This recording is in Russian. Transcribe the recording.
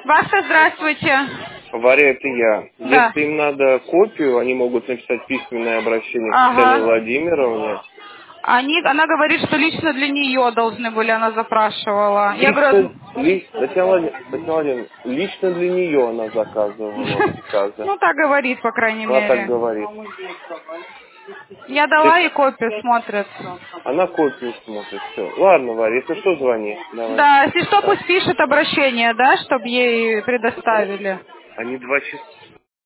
Вася, здравствуйте. Варя, это я. Да. Если им надо копию, они могут написать письменное обращение к Ага. Татьяне Владимировне. Она говорит, что лично для нее должны были, она запрашивала. Я говорю, Татьяна Владимировна, лично для нее она заказывала приказы. ну так говорит, по крайней Она так мере. говорит. Я дала ей копию, смотрит. Она копию смотрит, все. Ладно, Варя, если что, звони. Давай. Да, если что, Да. пусть пишет обращение, да, чтобы ей предоставили. Они 2 часа.